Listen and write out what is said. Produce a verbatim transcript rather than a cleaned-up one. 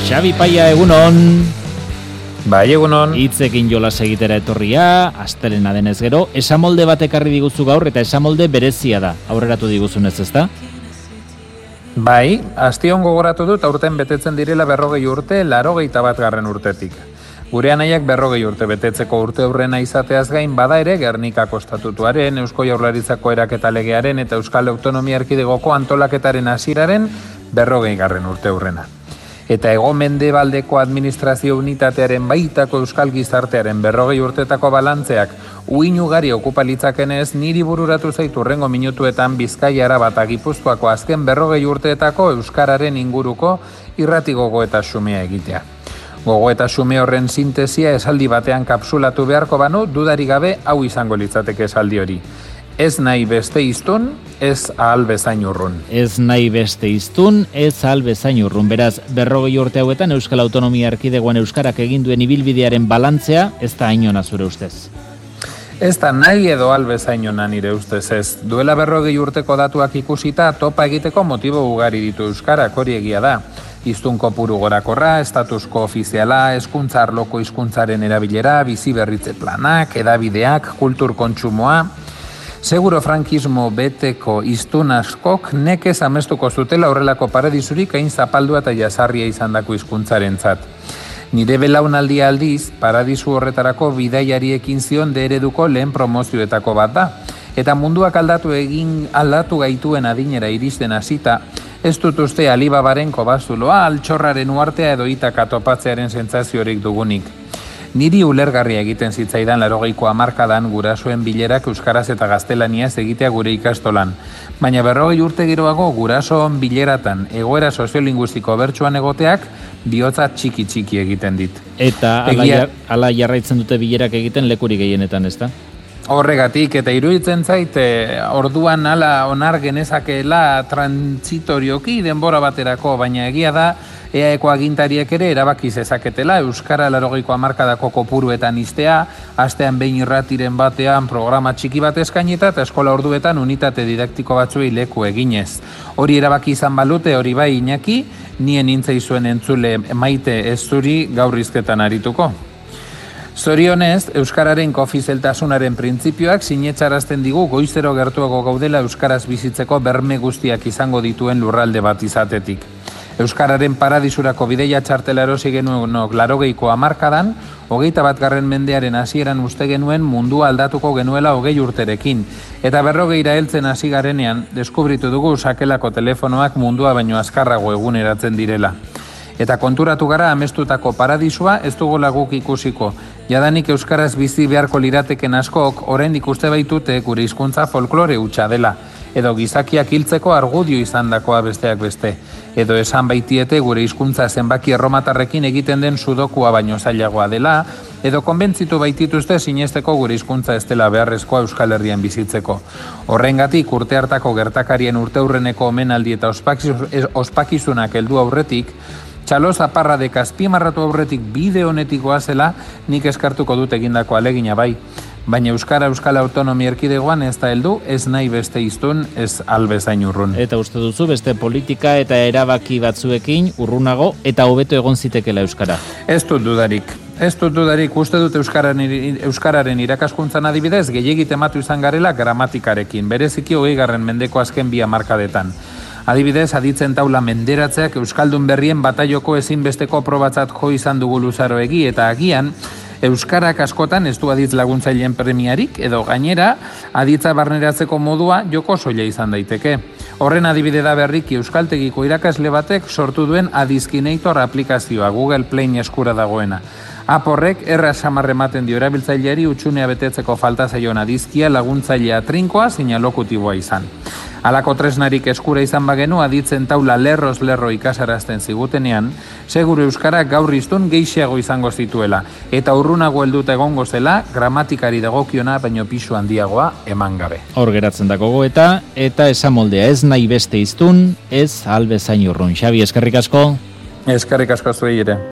Xabi Paia, egunon. Bai, egunon. Hitzekin jolas egitera etorria, astelena denez gero, esamolde bat ekarri diguzu gaur eta esamolde berezia da. Aurreratu diguzunez, ezta? Bai, astion gogoratu dut aurten betetzen direla berrogei urte, laurogeita bat garren urtetik. Gure anaiak berrogei urte betetzeko urte aurrena izateaz gain bada ere Gernikako estatutuaren, Eusko Jaurlaritzako eraketa legearen eta Euskal Autonomia Erkidegoko antolaketaren hasieraren berrogei garren urte aurrena. Eta Hego Mendebaldeko administrazio unitatearen baitako euskal gizartearen berrogei urtetako balantzeak uin ugari okupa litzakenez, niri bururatu zaitu hurrengo minutuetan Bizkaia, Araba eta Gipuzkoako azken berrogei urteetako euskararen inguruko irrati gogo eta xumea egitea. Gogo eta xume horren sintesia esaldi batean kapsulatu beharko banu, dudarik gabe hau izango litzateke esaldi hori. Ez nahi beste iztun, ez ahal bezain urrun. Ez nahi beste iztun, ez ahal bezain urrun. Beraz, berrogei urte hauetan Euskal Autonomia Erkidegoan euskarak egin duen ibilbidearen balantzea, ez da hainona zure ustez? Ez da nahi edo ahal bezainona nire ustez ez. Duela berrogei urteko datuak ikusita, topa egiteko motibo ugari ditu euskarak, hori egia da. Hiztun kopuru gorakorra, estatusko ofiziala, hezkuntza arloko hizkuntzaren erabilera, bizi berritze planak, edabideak, kultur kontsumoa. Seguro frankismo beteko hiztun askok nekez amestuko zutela horrelako paradisurik hain zapaldua eta jasarria izandako hizkuntzarentzat. Nire belaunaldia aldiz, paradisu horretarako bidaiariekin zion de ereduko lehen promozioetako bat da. Eta munduak aldatu egin aldatu gaituen adinera iristen hasita, ez dut uste Alibabaren kobazuloa, altxorraren uartea edo itaka topatzearen sentsaziorik dugunik. Niri ulergarria egiten zitzaidan laurogeiko hamarkadan gurasoen bilerak euskaraz eta gaztelaniaz egitea gure ikastolan. Baina berrogei urte geroago gurasoen bileratan egoera soziolinguistiko bertsuan egoteak bihotza txiki txiki egiten dit. Eta ala, Egia... ala jarraitzen dute bilerak egiten lekurik gehienetan, ezta? Horregatik, eta iruditzen zait, orduan ala onar genezakeela transitorioki denbora baterako, baina egia da, E A Eko agintariek ere erabaki zezaketela euskara laurogeiko hamarkadako kopuruetan iztea, astean behin irratiren batean programa txiki bat eskainita eta eskola orduetan unitate didaktiko batzuei leku eginez. Hori erabaki izan balute, hori bai Iñaki, nien nintzaizuen entzule Maite ez zuri gaur hizketan arituko. Zorionez, euskararen koofizialtasunaren printzipioak sinetxarazten digu goizero gertuago gaudela euskaraz bizitzeko berme guztiak izango dituen lurralde bat izatetik. Euskararen paradisurako bideia txartela erosi genuenok laurogeiko hamarkadan, hogeita bat garren mendearen hasieran uste genuen mundua aldatuko genuela hogei urterekin. Eta berrogeira heltzen hasi garenean, deskubritu dugu sakelako telefonoak mundua baino azkarrago eguneratzen direla. Eta konturatu gara amestutako paradisua ez dugu laguk ikusiko. Jadanik euskaraz bizi beharko lirateken askok, oraindik uste baitute gure hizkuntza folklore hutsa dela. Edo gizakiak hiltzeko argudio izandakoa besteak beste. Edo esan baitiete gure hizkuntza zenbaki erromatarrekin egiten den sudokua baino zailagoa dela, edo konbentzitu baitituzte sinesteko gure hizkuntza ez dela beharrezkoa Euskal Herrian bizitzeko. Horrengatik urte hartako gertakarien urteurreneko omenaldi eta ospakizunak heldu aurretik, txalo zaparra dek azpimarratu aurretik bide honetik goazela nik eskartuko dut egindako alegina bai. Baina Euskara Euskal Autonomia Erkidegoan ez da heldu, ez nahi beste iztun, ez albezain urrun. Eta uste duzu beste politika eta erabaki batzuekin urrunago eta hobeto egon zitekela Euskara? Ez dut dudarik. Ez dut dudarik uste dut Euskararen, Euskararen irakaskuntzan adibidez gehiegi tematu izan garela gramatikarekin, bereziki hogei garren mendeko azken bi hamarkadetan. Adibidez, aditzen taula menderatzeak Euskaldun berrien bataioko ezinbesteko probatzat jo izan dugu luzaro egi eta agian, euskarak askotan ez du aditz laguntzaileen premiarik edo gainera aditza barneratzeko modua joko soila izan daiteke. Horren adibide da berriki euskaltegiko irakasle batek sortu duen Adizkinator aplikazioa Google Play eskura dagoena. Aporrek erra samarre ematen dio erabiltzaileari utxunea betetzeko falta zaion adizkia laguntzailea trinkoa sinalokutiboa izan. Halako tresnarik eskura izan bagenu aditzen taula lerroz lerro ikasarazten zigutenean, seguru euskarak gaur iztun gehiago izango zituela, eta urrunago helduta egongo zela gramatikari dagokiona baino pisu handiagoa eman gabe. Hor geratzen da gogoeta, eta esamoldea ez nahi beste iztun, ez albezain urrun. Xabi, eskerrik asko. Eskerrik asko zuei ere.